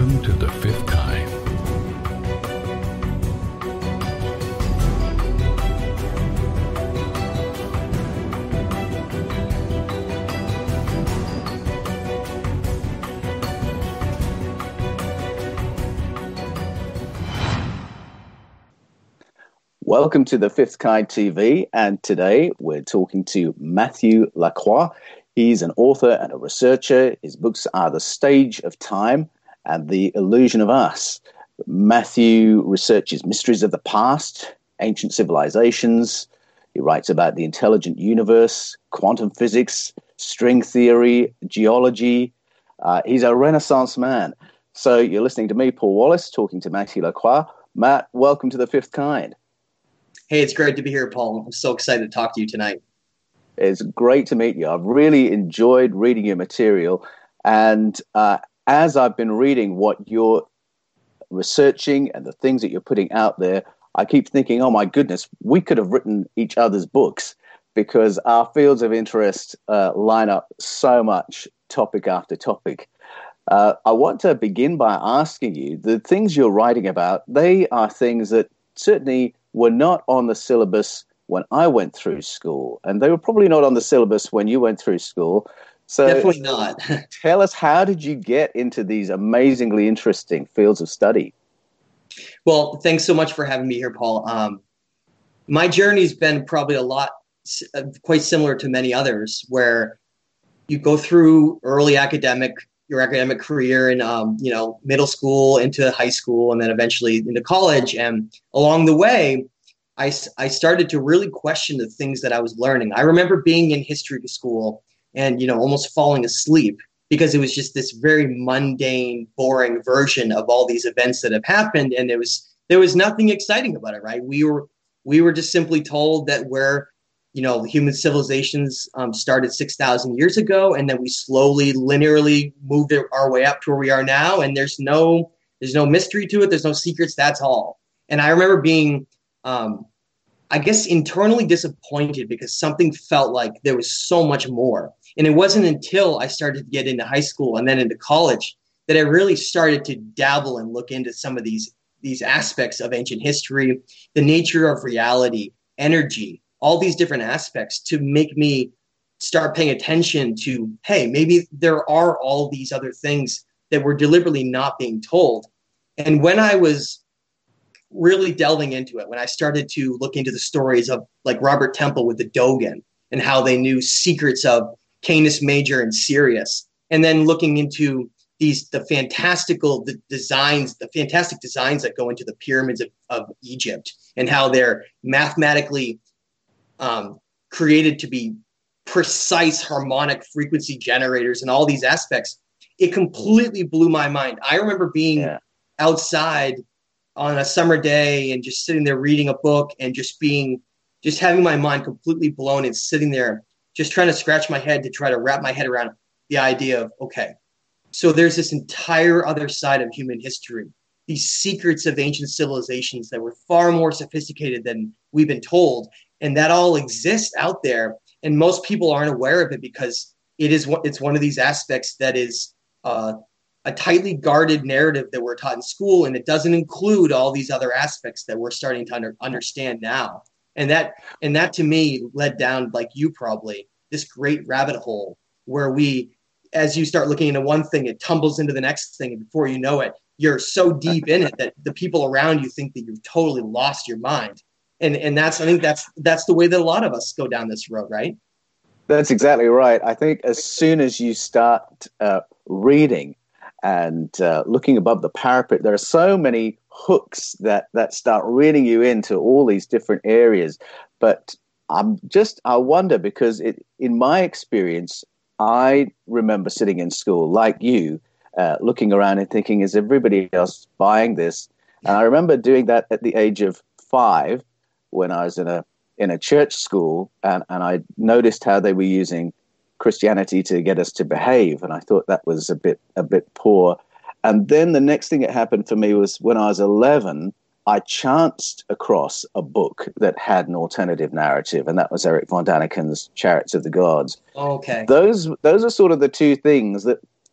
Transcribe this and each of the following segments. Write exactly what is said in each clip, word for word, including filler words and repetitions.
Welcome to The Fifth Kind. Welcome to The Fifth Kind T V, and today we're talking to Matthew Lacroix. He's an author and a researcher. His books are The Stage of Time and The Illusion of Us. Matthew researches mysteries of the past, ancient civilizations. He writes about the intelligent universe, quantum physics, string theory, geology. Uh, he's a Renaissance man. So you're listening to me, Paul Wallace, talking to Matthew Lacroix. Matt, welcome to The Fifth Kind. Hey, it's great to be here, Paul. I'm so excited to talk to you tonight. It's great to meet you. I've really enjoyed reading your material. And uh, as I've been reading what you're researching and the things that you're putting out there, I keep thinking, oh my goodness, we could have written each other's books because our fields of interest uh, line up so much, topic after topic. Uh, I want to begin by asking you, the things you're writing about, they are things that certainly were not on the syllabus when I went through school, and they were probably not on the syllabus when you went through school. So definitely not. Tell us, how did you get into these amazingly interesting fields of study? Well, thanks so much for having me here, Paul. Um, my journey's been probably a lot, uh, quite similar to many others, where you go through early academic, your academic career in, um, you know, middle school into high school, and then eventually into college. And along the way, I, I started to really question the things that I was learning. I remember being in history school and, you know, almost falling asleep because it was just this very mundane, boring version of all these events that have happened. And it was, there was nothing exciting about it, right? We were, we were just simply told that we're, you know, human civilizations um, started six thousand years ago, and then we slowly, linearly moved our way up to where we are now. And there's no, there's no mystery to it. There's no secrets. That's all. And I remember being, um, I guess, internally disappointed because something felt like there was so much more. And it wasn't until I started to get into high school and then into college that I really started to dabble and look into some of these, these aspects of ancient history, the nature of reality, energy, all these different aspects to make me start paying attention to, hey, maybe there are all these other things that we're deliberately not being told. And when I was really delving into it, when I started to look into the stories of like Robert Temple with the Dogon and how they knew secrets of Canis Major and Sirius, and then looking into these, the fantastical the designs, the fantastic designs that go into the pyramids of, of Egypt and how they're mathematically um, created to be precise harmonic frequency generators and all these aspects, it completely blew my mind. I remember being yeah. outside on a summer day and just sitting there reading a book and just being, just having my mind completely blown and sitting there, just trying to scratch my head to try to wrap my head around the idea of, okay, so there's this entire other side of human history, these secrets of ancient civilizations that were far more sophisticated than we've been told. And that all exists out there. And most people aren't aware of it because it is it's one of these aspects that is uh, a tightly guarded narrative that we're taught in school, and it doesn't include all these other aspects that we're starting to under, understand now. And that, and that to me led down, like you probably, this great rabbit hole where we, as you start looking into one thing, it tumbles into the next thing, and before you know it, you're so deep in it that the people around you think that you've totally lost your mind. And and that's, I think that's that's the way that a lot of us go down this road, right? That's exactly right. I think as soon as you start uh, reading and uh, looking above the parapet, there are so many hooks that, that start reeling you into all these different areas. But I'm just, I wonder, because it, in my experience, I remember sitting in school like you, uh, looking around and thinking, is everybody else buying this? And I remember doing that at the age of five, when I was in a in a church school, and, and I noticed how they were using Christianity to get us to behave, and I thought that was a bit a bit poor. And then the next thing that happened for me was when I was eleven, I chanced across a book that had an alternative narrative, and that was Erich von Daniken's Chariots of the Gods. Okay. Those those are sort of the two things that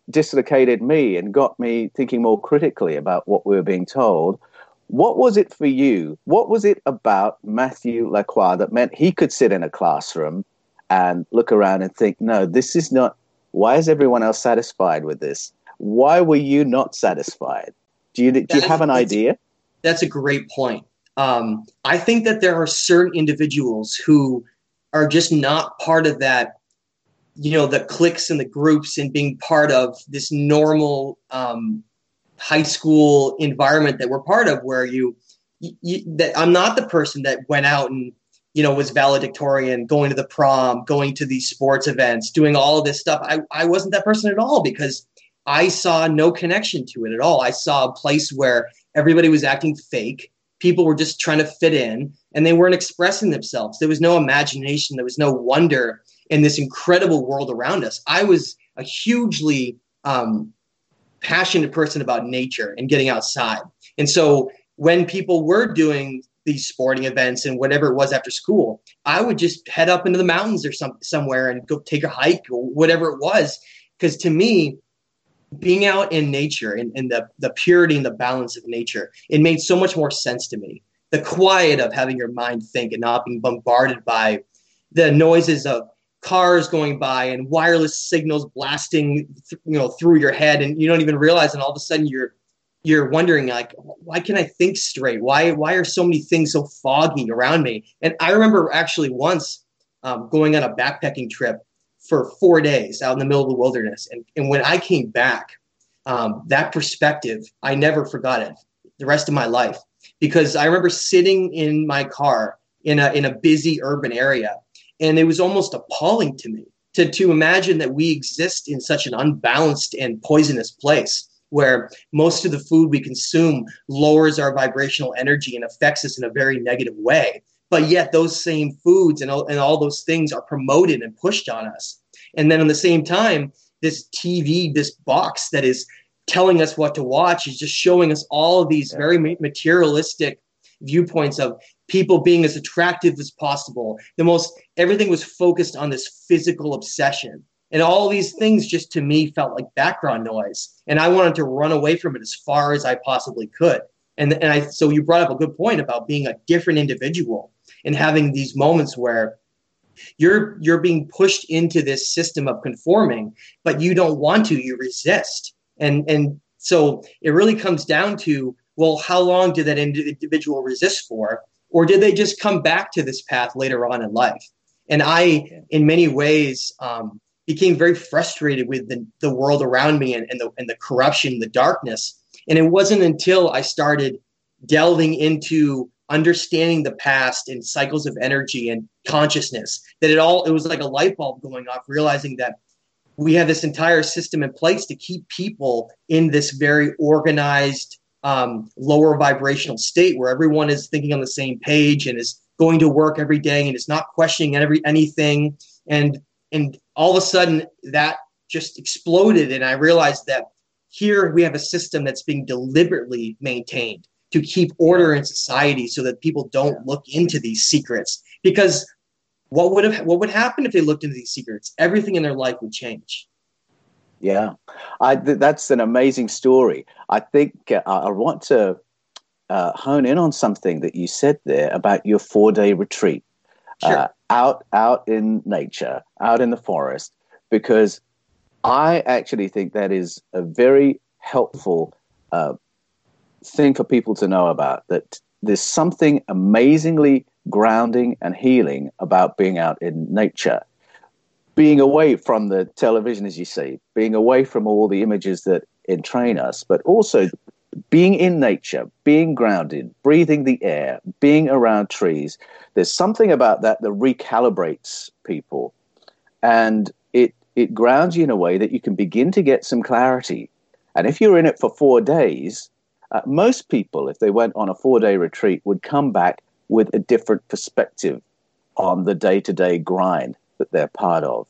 dislocated me and got me thinking more critically about what we were being told. What was it for you? What was it about Matthew Lacroix that meant he could sit in a classroom and look around and think, no, this is not, why is everyone else satisfied with this? Why were you not satisfied? Do you, do you have an idea? That's a great point. Um, I think that there are certain individuals who are just not part of that, you know, the cliques and the groups and being part of this normal um, high school environment that we're part of, where you, you, that I'm not the person that went out and, you know, was valedictorian, going to the prom, going to these sports events, doing all of this stuff. I, I wasn't that person at all, because I saw no connection to it at all. I saw a place where everybody was acting fake. People were just trying to fit in, and they weren't expressing themselves. There was no imagination. There was no wonder in this incredible world around us. I was a hugely um, passionate person about nature and getting outside. And so when people were doing these sporting events and whatever it was after school, I would just head up into the mountains or some, somewhere and go take a hike or whatever it was. Because to me, being out in nature and, and the, the purity and the balance of nature, it made so much more sense to me. The quiet of having your mind think and not being bombarded by the noises of cars going by and wireless signals blasting, th- you know, through your head, and you don't even realize, and all of a sudden you're you're wondering, like, why can I think straight? Why why are so many things so foggy around me? And I remember actually once um, going on a backpacking trip for four days out in the middle of the wilderness, and and when I came back, um, that perspective, I never forgot it the rest of my life, because I remember sitting in my car in a in a busy urban area. And it was almost appalling to me to, to imagine that we exist in such an unbalanced and poisonous place, where most of the food we consume lowers our vibrational energy and affects us in a very negative way. But yet those same foods and all, and all those things are promoted and pushed on us. And then at the same time, this T V, this box that is telling us what to watch, is just showing us all of these very materialistic viewpoints of people being as attractive as possible. The most, everything was focused on this physical obsession. And all these things just, to me, felt like background noise. And I wanted to run away from it as far as I possibly could. And, and I, so you brought up a good point about being a different individual and having these moments where you're, you're being pushed into this system of conforming, but you don't want to, you resist. And, and so it really comes down to, well, how long did that individual resist for? Or did they just come back to this path later on in life? And I, in many ways, um, became very frustrated with the, the world around me and, and, the, and the corruption, the darkness. And it wasn't until I started delving into understanding the past and cycles of energy and consciousness that it all, it was like a light bulb going off, realizing that we have this entire system in place to keep people in this very organized, um, lower vibrational state where everyone is thinking on the same page and is going to work every day and is not questioning every anything. And and all of a sudden that just exploded, and I realized that here we have a system that's being deliberately maintained to keep order in society so that people don't look into these secrets. Because what would have what would happen if they looked into these secrets? Everything in their life would change. Yeah, I, th- that's an amazing story. I think uh, I want to uh, hone in on something that you said there about your four-day retreat. Sure. Uh, out out in nature, out in the forest, because I actually think that is a very helpful uh, thing for people to know about, that there's something amazingly grounding and healing about being out in nature. Being away from the television, as you say, being away from all the images that entrain us, but also being in nature, being grounded, breathing the air, being around trees. There's something about that that recalibrates people. And it it grounds you in a way that you can begin to get some clarity. And if you're in it for four days, uh, most people, if they went on a four-day retreat, would come back with a different perspective on the day-to-day grind that they're part of.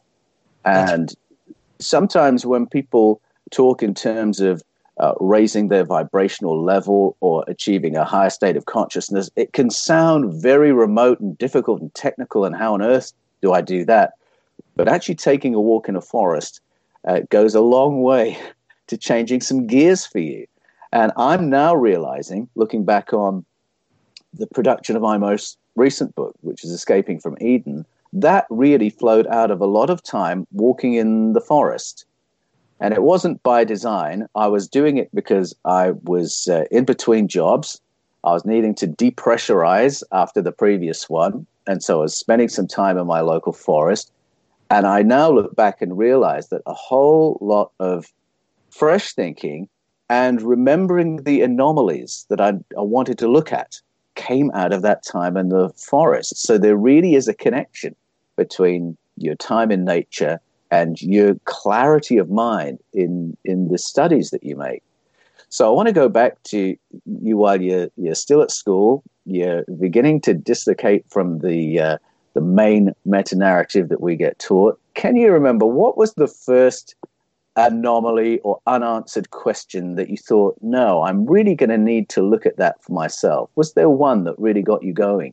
And sometimes when people talk in terms of uh, raising their vibrational level or achieving a higher state of consciousness, it can sound very remote and difficult and technical, and how on earth do I do that? But actually taking a walk in a forest uh, goes a long way to changing some gears for you. And I'm now realizing, looking back on the production of my most recent book, which is Escaping from Eden, that really flowed out of a lot of time walking in the forest. And it wasn't by design. I was doing it because I was uh, in between jobs. I was needing to depressurize after the previous one. And so I was spending some time in my local forest. And I now look back and realize that a whole lot of fresh thinking and remembering the anomalies that I, I wanted to look at came out of that time in the forest. So there really is a connection between your time in nature and your clarity of mind in, in the studies that you make. So I want to go back to you while you're, you're still at school. You're beginning to dislocate from the uh, the main meta-narrative that we get taught. Can you remember what was the first anomaly or unanswered question that you thought, no, I'm really going to need to look at that for myself? Was there one that really got you going?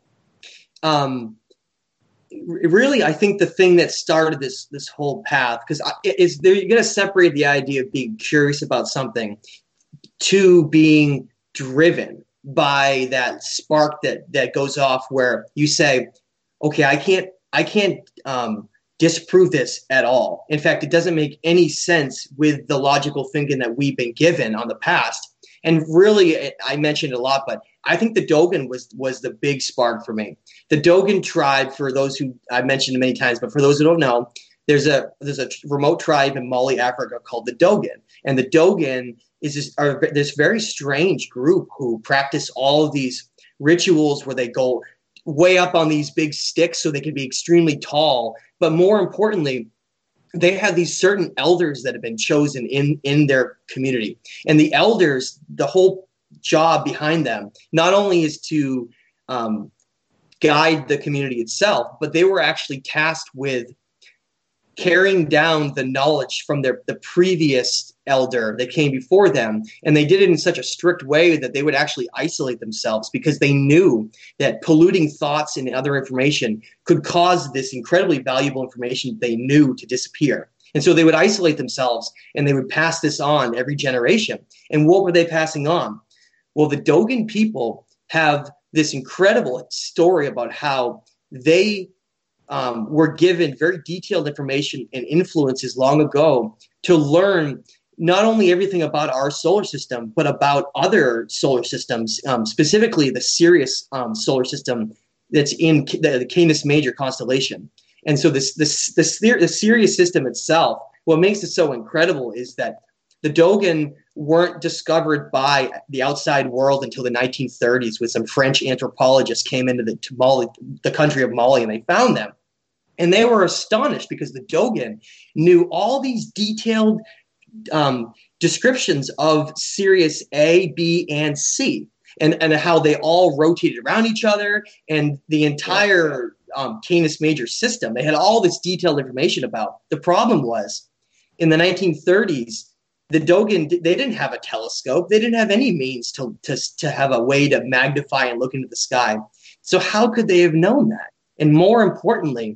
Um, really, I think the thing that started this this whole path, because is there, you're going to separate the idea of being curious about something to being driven by that spark that that goes off where you say, okay, I can't I can't um, disprove this at all. In fact, it doesn't make any sense with the logical thinking that we've been given on the past. And really, I mentioned it a lot, but I think the Dogon was was the big spark for me. The Dogon tribe, for those who I've mentioned many times, but for those who don't know, there's a there's a remote tribe in Mali, Africa called the Dogon, and the Dogon is this, are this very strange group who practice all of these rituals where they go way up on these big sticks so they can be extremely tall. But more importantly, they have these certain elders that have been chosen in, in their community. And the elders, the whole job behind them, not only is to um, guide the community itself, but they were actually tasked with carrying down the knowledge from their the previous elder that came before them. And they did it in such a strict way that they would actually isolate themselves because they knew that polluting thoughts and other information could cause this incredibly valuable information they knew to disappear. And so they would isolate themselves and they would pass this on every generation. And what were they passing on? Well, the Dogon people have this incredible story about how they Um, were given very detailed information and influences long ago to learn not only everything about our solar system, but about other solar systems, um, specifically the Sirius um, solar system that's in the, the Canis Major constellation. And so this, this, this, the Sirius system itself, what makes it so incredible is that the Dogon weren't discovered by the outside world until the nineteen thirties, when some French anthropologists came into the, to Mali, the country of Mali, and they found them. And they were astonished because the Dogon knew all these detailed um, descriptions of Sirius A, B, and C, and, and how they all rotated around each other, and the entire um, Canis Major system. They had all this detailed information about. The problem was, in the nineteen thirties, the Dogon, they didn't have a telescope. They didn't have any means to, to, to have a way to magnify and look into the sky. So how could they have known that? And more importantly,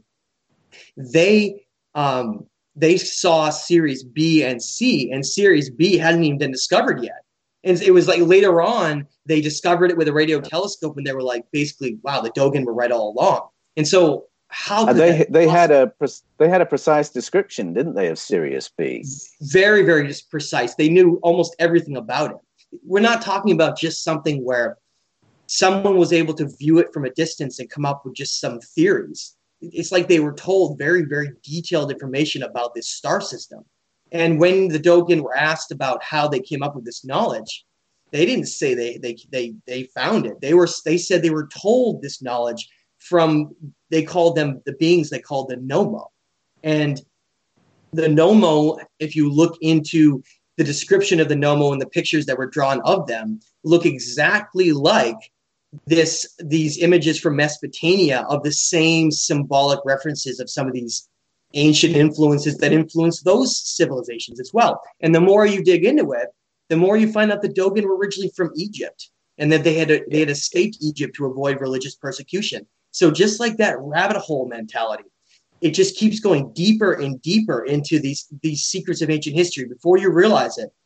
they um, they saw Sirius B and C, and Sirius B hadn't even been discovered yet. And it was like later on, they discovered it with a radio telescope, and they were like, basically, wow, the Dogon were right all along. And so how could they they had a they had a precise description, didn't they, of Sirius B? Very, very just precise. They knew almost everything about it. We're not talking about just something where someone was able to view it from a distance and come up with just some theories. It's like they were told very, very detailed information about this star system. And when the Dogon were asked about how they came up with this knowledge, they didn't say they they they they found it. They were they said they were told this knowledge from, they called them the beings they called the Nommo. And the Nommo, if you look into the description of the Nommo and the pictures that were drawn of them, look exactly like this these images from Mesopotamia of the same symbolic references of some of these ancient influences that influenced those civilizations as well. And the more you dig into it, the more you find out the Dogon were originally from Egypt, and that they had they had escaped Egypt to avoid religious persecution. So just like that rabbit hole mentality, it just keeps going deeper and deeper into these these secrets of ancient history. Before you realize it,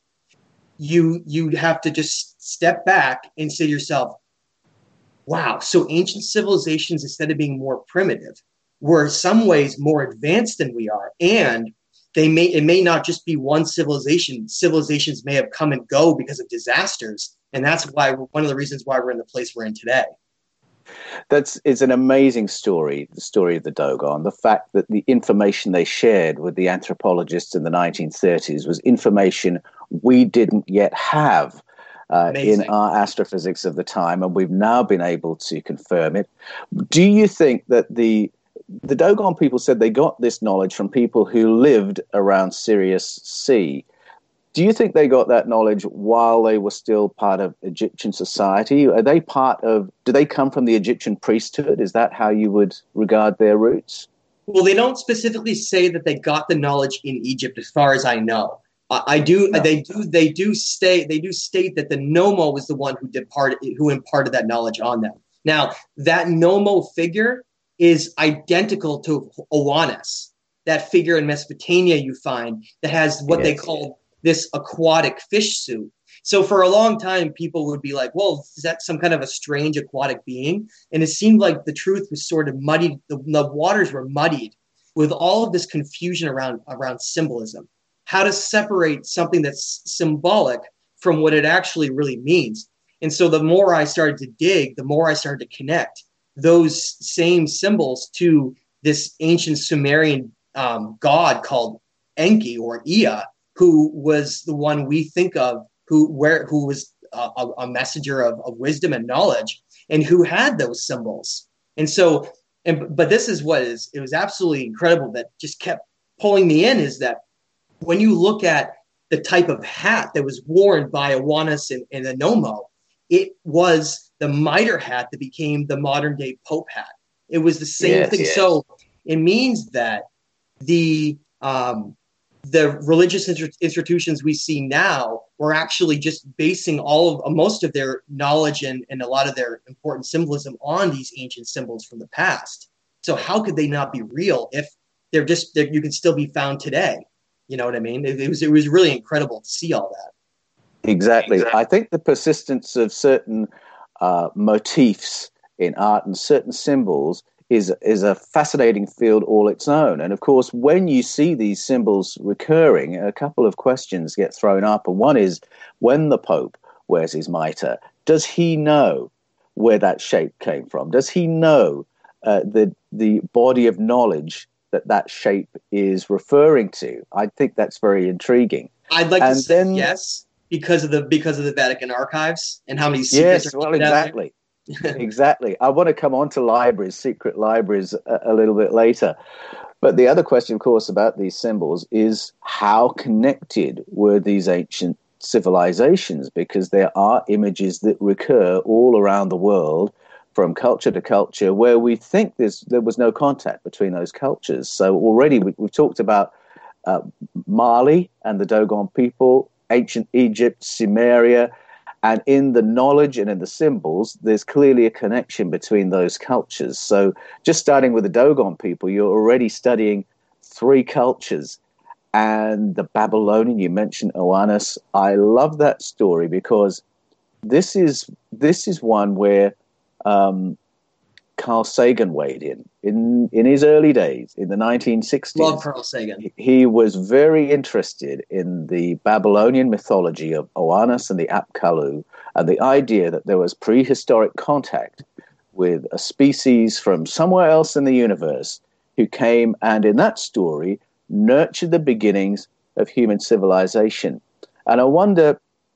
you you have to just step back and say to yourself, wow, so ancient civilizations, instead of being more primitive, were in some ways more advanced than we are. And they may it may not just be one civilization. Civilizations may have come and go because of disasters. And that's why one of the reasons why we're in the place we're in today. That's it's an amazing story, the story of the Dogon. The fact that the information they shared with the anthropologists in the nineteen thirties was information we didn't yet have uh, in our astrophysics of the time, and we've now been able to confirm it. Do you think that the the Dogon people said they got this knowledge from people who lived around Sirius C? Do you think they got that knowledge while they were still part of Egyptian society? Are they part of, do they come from the Egyptian priesthood? Is that how you would regard their roots? Well, they don't specifically say that they got the knowledge in Egypt, as far as I know. I, I do, no. they do, they do state, they do state that the Nomo was the one who departed, who imparted that knowledge on them. Now, that Nomo figure is identical to Oannes, that figure in Mesopotamia you find that has what yes. they call this aquatic fish suit. So for a long time, people would be like, well, is that some kind of a strange aquatic being? And it seemed like the truth was sort of muddied. The, the waters were muddied with all of this confusion around, around symbolism, how to separate something that's symbolic from what it actually really means. And so the more I started to dig, the more I started to connect those same symbols to this ancient Sumerian um, god called Enki or Ea, who was the one we think of, who where who was a, a messenger of, of wisdom and knowledge, and who had those symbols. And so, and but this is what is it was absolutely incredible that just kept pulling me in is that when you look at the type of hat that was worn by Oannes and, and Anomo, it was the mitre hat that became the modern day Pope hat. It was the same yes, thing. Yes. So it means that the um, the religious institutions we see now were actually just basing all of most of their knowledge and, and a lot of their important symbolism on these ancient symbols from the past. So how could they not be real if they're just they're, you can still be found today? You know what I mean? It, it was it was really incredible to see all that. Exactly. exactly. I think the persistence of certain uh, motifs in art and certain symbols is is a fascinating field all its own. And of course, when you see these symbols recurring, a couple of questions get thrown up. And one is, when the Pope wears his mitre, does he know where that shape came from? Does he know uh, the the body of knowledge that that shape is referring to? I think that's very intriguing. I'd like and to say then, yes, because of the because of the Vatican archives and how many secrets yes, are well, exactly. Exactly. I want to come on to libraries, secret libraries, a, a little bit later. But the other question, of course, about these symbols is how connected were these ancient civilizations? Because there are images that recur all around the world from culture to culture where we think there's, there was no contact between those cultures. So already we, we've talked about uh, Mali and the Dogon people, ancient Egypt, Sumeria. And in the knowledge and in the symbols, there's clearly a connection between those cultures. So just starting with the Dogon people, you're already studying three cultures. And the Babylonian, you mentioned Oannes. I love that story because this is this is one where um, Carl Sagan weighed in. In in his early days, in the nineteen sixties. Love Carl Sagan. He was very interested in the Babylonian mythology of Oannes and the Apkallu, and the idea that there was prehistoric contact with a species from somewhere else in the universe who came and, in that story, nurtured the beginnings of human civilization. And I wonder,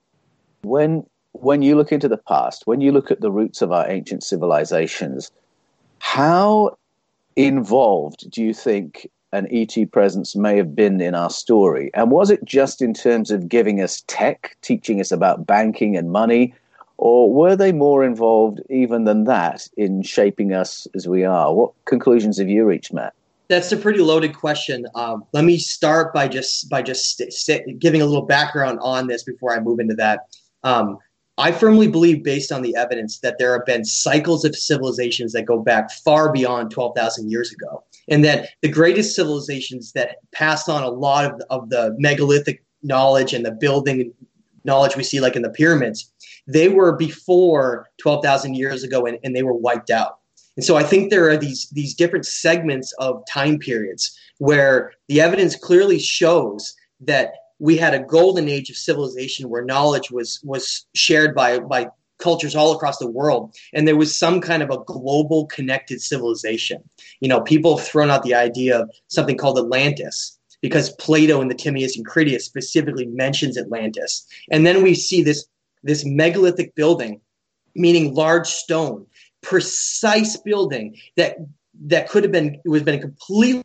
when when you look into the past, when you look at the roots of our ancient civilizations, how involved do you think an E T presence may have been in our story? And was it just in terms of giving us tech, teaching us about banking and money, or were they more involved even than that in shaping us as we are? What conclusions have you reached, Matt? That's a pretty loaded question. Um, let me start by just by just st- st- giving a little background on this before I move into that. Um, I firmly believe, based on the evidence, that there have been cycles of civilizations that go back far beyond twelve thousand years ago. and that the greatest civilizations that passed on a lot of the, of the megalithic knowledge and the building knowledge we see, like in the pyramids, they were before twelve thousand years ago, and, and they were wiped out. And so I think there are these these different segments of time periods where the evidence clearly shows that we had a golden age of civilization where knowledge was was shared by by cultures all across the world, and there was some kind of a global connected civilization. You know, people have thrown out the idea of something called Atlantis because Plato in the Timaeus and Critias specifically mentions Atlantis. And then we see this this megalithic building, meaning large stone, precise building that that could have been it was been completely.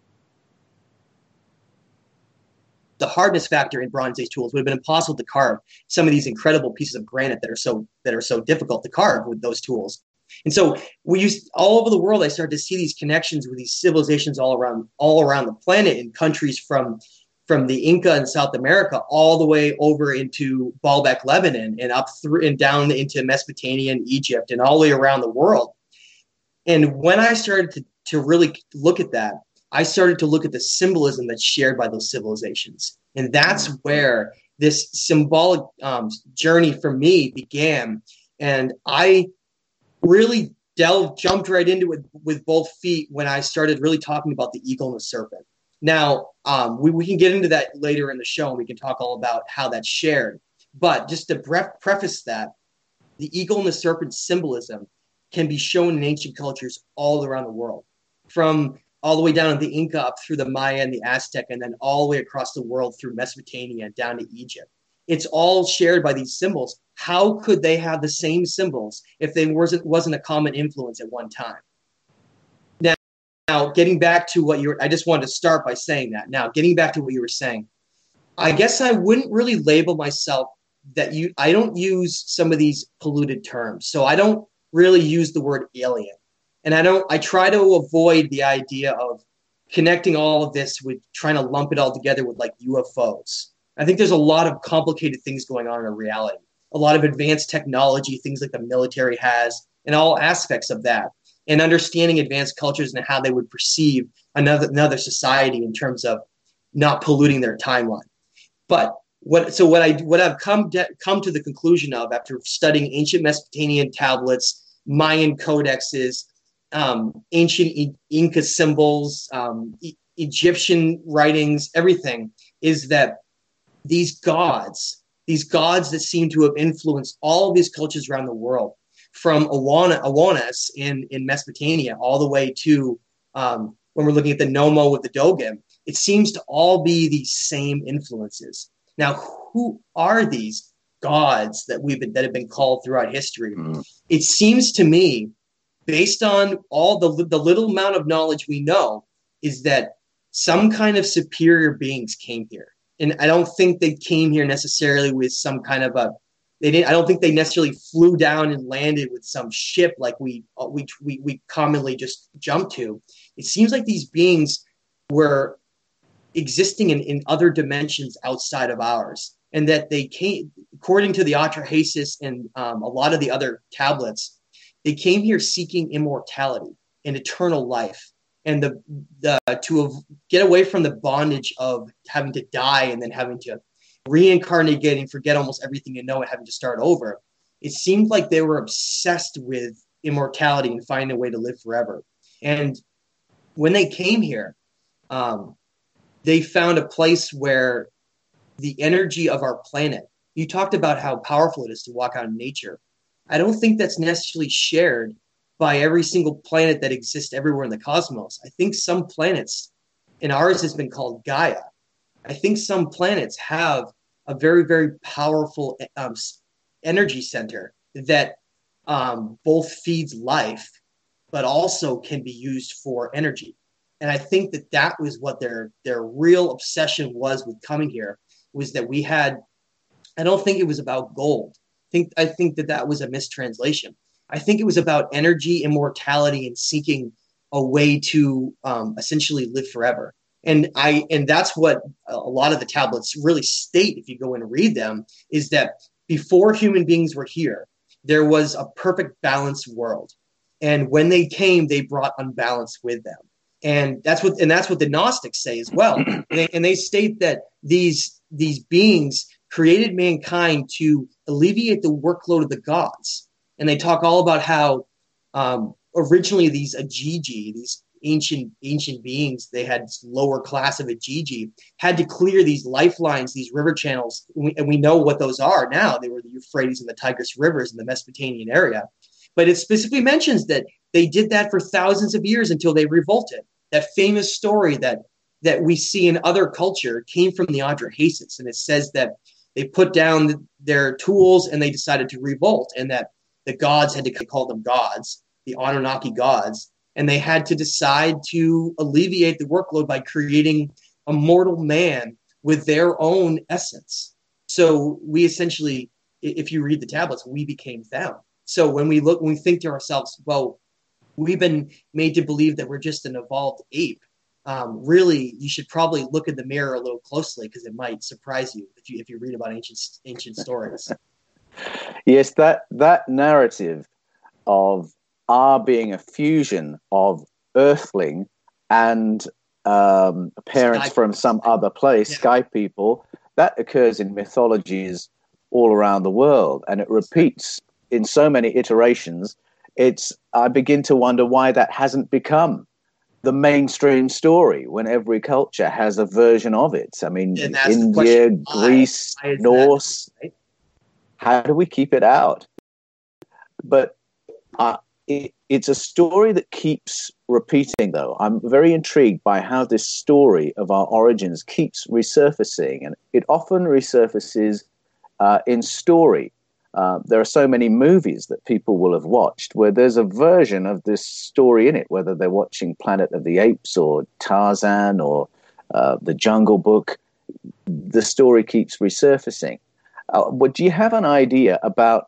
The hardness factor in Bronze Age tools would have been impossible to carve some of these incredible pieces of granite that are so that are so difficult to carve with those tools. And so we used all over the world. I started to see these connections with these civilizations all around all around the planet in countries from from the Inca in South America all the way over into Baalbek, Lebanon, and up through and down into Mesopotamia and Egypt and all the way around the world. And when I started to to really look at that, I started to look at the symbolism that's shared by those civilizations. And that's where this symbolic um, journey for me began. And I really delved, jumped right into it with both feet when I started really talking about the eagle and the serpent. Now, um, we, we can get into that later in the show, and we can talk all about how that's shared. But just to bref- preface that, the eagle and the serpent symbolism can be shown in ancient cultures all around the world, from all the way down to the Inca, up through the Maya and the Aztec, and then all the way across the world through Mesopotamia down to Egypt. It's all shared by these symbols. How could they have the same symbols if they wasn't wasn't a common influence at one time? Now, now getting back to what you were, I just wanted to start by saying that. Now, getting back to what you were saying, I guess I wouldn't really label myself that you. I don't use some of these polluted terms, so I don't really use the word alien. And I don't, I try to avoid the idea of connecting all of this with trying to lump it all together with like U F Os. I think there's a lot of complicated things going on in reality, a lot of advanced technology, things like the military has, and all aspects of that, and understanding advanced cultures and how they would perceive another, another society in terms of not polluting their timeline. But what, so what I, what I've come to, come to the conclusion of after studying ancient Mesopotamian tablets, Mayan codexes, Um, ancient e- Inca symbols, um, e- Egyptian writings, everything, is that these gods, these gods that seem to have influenced all of these cultures around the world, from Awana, Awanas in, in Mesopotamia all the way to um, when we're looking at the Nomo with the Dogon, it seems to all be these same influences. Now, who are these gods that we've been, that have been called throughout history? Mm. It seems to me, based on all the, the little amount of knowledge we know, is that some kind of superior beings came here. And I don't think they came here necessarily with some kind of a, they didn't, I don't think they necessarily flew down and landed with some ship like we, we, we, we commonly just jump to. It seems like these beings were existing in, in other dimensions outside of ours. And that they came, according to the Atrahasis and um, a lot of the other tablets, they came here seeking immortality and eternal life, and the, the to have, get away from the bondage of having to die and then having to reincarnate and forget almost everything you know and having to start over. It seemed like they were obsessed with immortality and finding a way to live forever. And when they came here, um, they found a place where the energy of our planet, you talked about how powerful it is to walk out in nature. I don't think that's necessarily shared by every single planet that exists everywhere in the cosmos. I think some planets, and ours has been called Gaia, I think some planets have a very, very powerful um, energy center that um, both feeds life, but also can be used for energy. And I think that that was what their their real obsession was with coming here, was that we had, I don't think it was about gold. I think, I think that that was a mistranslation. I think it was about energy, immortality, and seeking a way to um, essentially live forever. And I, and that's what a lot of the tablets really state, if you go and read them, is that before human beings were here, there was a perfect balanced world. And when they came, they brought unbalance with them. And that's what and that's what the Gnostics say as well. And they, and they state that these these beings created mankind to alleviate the workload of the gods. And they talk all about how um, originally these Ajiji, these ancient ancient beings, they had this lower class of Ajiji, had to clear these lifelines, these river channels. And we, and we know what those are now. They were the Euphrates and the Tigris rivers in the Mesopotamian area. But it specifically mentions that they did that for thousands of years until they revolted. That famous story that that we see in other culture came from the Adrahasis, and it says that they put down their tools and they decided to revolt, and that the gods had to call them gods, the Anunnaki gods, and they had to decide to alleviate the workload by creating a mortal man with their own essence. So we essentially, if you read the tablets, we became them. So when we look, when we think to ourselves, well, we've been made to believe that we're just an evolved ape. Um, really, you should probably look in the mirror a little closely, because it might surprise you if you if you read about ancient ancient stories. Yes, that that narrative of our being a fusion of Earthling and um, parents Sky from some other place, yeah. Sky people, that occurs in mythologies all around the world, and it repeats in so many iterations. It's I begin to wonder why that hasn't become the mainstream story when every culture has a version of it. I mean, India, Greece, why, why Norse. That, right? How do we keep it out? But uh, it, it's a story that keeps repeating, though. I'm very intrigued by how this story of our origins keeps resurfacing, and it often resurfaces uh, in story. Uh, there are so many movies that people will have watched where there's a version of this story in it, whether they're watching Planet of the Apes or Tarzan or uh, The Jungle Book. The story keeps resurfacing. Uh, but do you have an idea about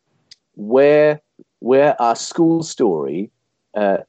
where where our school story, uh,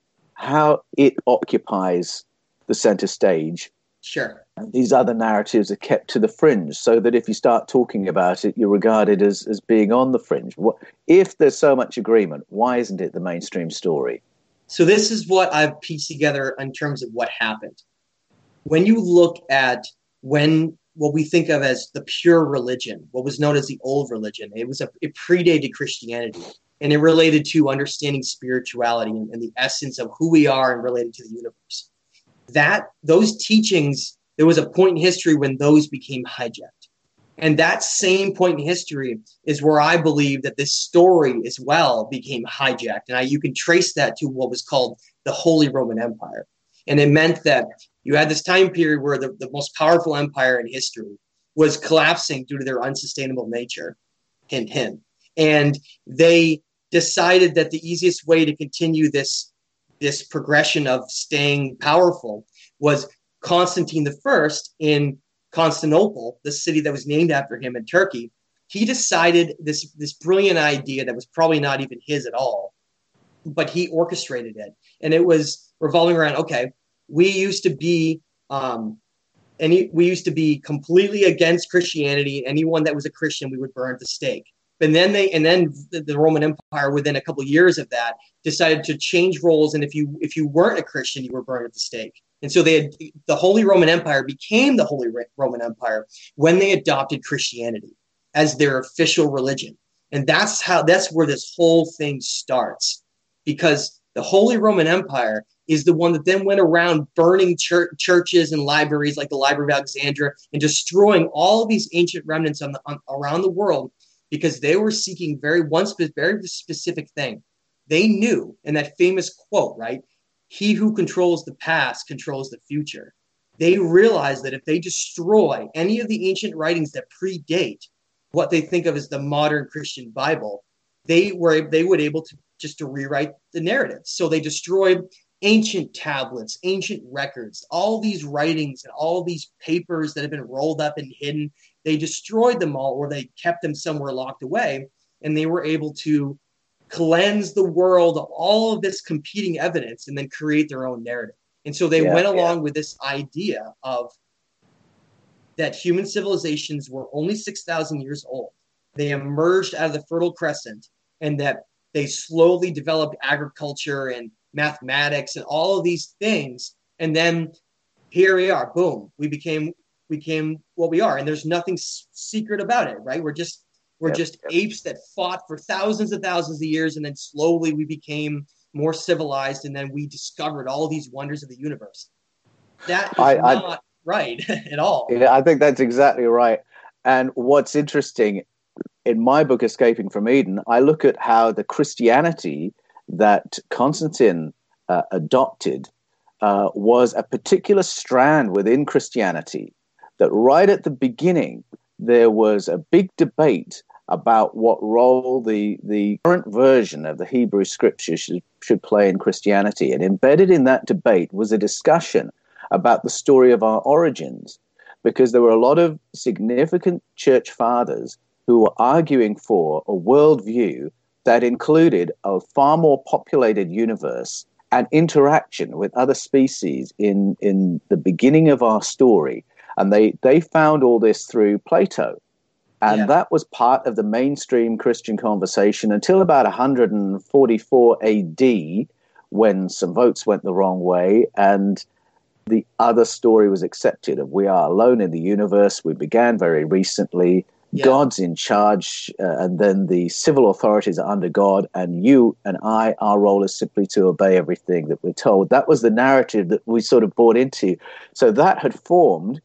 how it occupies the center stage? Sure. And these other narratives are kept to the fringe, so that if you start talking about it, you're regarded as, as being on the fringe. What, if there's so much agreement, why isn't it the mainstream story? So this is what I've pieced together in terms of what happened. When you look at when what we think of as the pure religion, what was known as the old religion, it was a, it predated Christianity, and it related to understanding spirituality and, and the essence of who we are and related to the universe. That those teachings, there was a point in history when those became hijacked. And that same point in history is where I believe that this story as well became hijacked. And I, you can trace that to what was called the Holy Roman Empire. And it meant that you had this time period where the, the most powerful empire in history was collapsing due to their unsustainable nature. Hint, hint. And they decided that the easiest way to continue this this progression of staying powerful was Constantine the First in Constantinople, the city that was named after him in Turkey. He decided this, this brilliant idea that was probably not even his at all, but he orchestrated it. And it was revolving around, okay, we used to be um, any we used to be completely against Christianity. Anyone that was a Christian, we would burn at the stake. And then they, and then the, the Roman Empire, within a couple of years of that, decided to change roles. And if you if you weren't a Christian, you were burned at the stake. And so they had, the Holy Roman Empire became the Holy Roman Empire when they adopted Christianity as their official religion. And that's how that's where this whole thing starts, because the Holy Roman Empire is the one that then went around burning church, churches and libraries like the Library of Alexandria and destroying all of these ancient remnants on the, on, around the world, because they were seeking very one spe- very specific thing. They knew, in that famous quote, right? He who controls the past controls the future. They realized that if they destroy any of the ancient writings that predate what they think of as the modern Christian Bible, they were they would able to just to rewrite the narrative. So they destroyed ancient tablets, ancient records, all these writings and all these papers that have been rolled up and hidden. They destroyed them all, or they kept them somewhere locked away, and they were able to cleanse the world of all of this competing evidence and then create their own narrative. And so they yeah, went along yeah. with this idea of that human civilizations were only six thousand years old. They emerged out of the Fertile Crescent, and that they slowly developed agriculture and mathematics and all of these things. And then here we are, boom, we became became what we are. And there's nothing s- secret about it, right? We're just we're Yep, just yep. apes that fought for thousands and thousands of years, and then slowly we became more civilized, and then we discovered all these wonders of the universe. That is I, I not right at all. Yeah, I think that's exactly right. And what's interesting in my book, Escaping from Eden, I look at how the Christianity that Constantine uh, adopted uh, was a particular strand within Christianity that right at the beginning, there was a big debate about what role the, the current version of the Hebrew scripture should, should play in Christianity. And embedded in that debate was a discussion about the story of our origins, because there were a lot of significant church fathers who were arguing for a worldview that included a far more populated universe and interaction with other species in, in the beginning of our story. And they, they found all this through Plato. And Yeah. that was part of the mainstream Christian conversation until about one forty-four A D, when some votes went the wrong way and the other story was accepted of we are alone in the universe. We began very recently. Yeah. God's in charge, uh, and then the civil authorities are under God, and you and I, our role is simply to obey everything that we're told. That was the narrative that we sort of bought into. So that had formed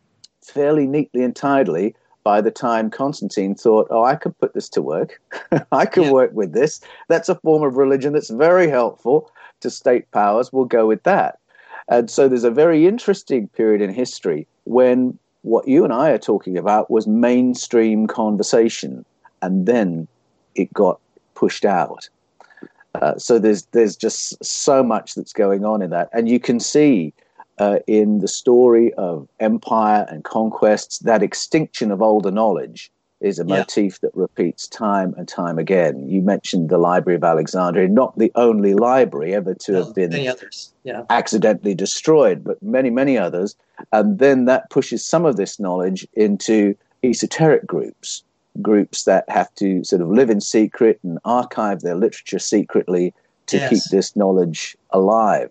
fairly neatly and tidily by the time Constantine thought, oh, I could put this to work. I could Yeah. work with this. That's a form of religion that's very helpful to state powers. We'll go with that. And so there's a very interesting period in history when what you and I are talking about was mainstream conversation, and then it got pushed out. Uh, so there's there's just so much that's going on in that. And you can see uh, in the story of empire and conquests, that extinction of older knowledge is a Yeah. motif that repeats time and time again. You mentioned the Library of Alexandria, not the only library ever to No, have been many others. Yeah. accidentally destroyed, but many, many others. And then that pushes some of this knowledge into esoteric groups, groups that have to sort of live in secret and archive their literature secretly to Yes. keep this knowledge alive.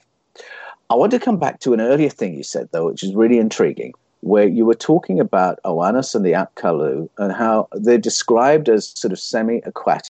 I want to come back to an earlier thing you said, though, which is really intriguing, where you were talking about Oannes and the Apkallu and how they're described as sort of semi-aquatic,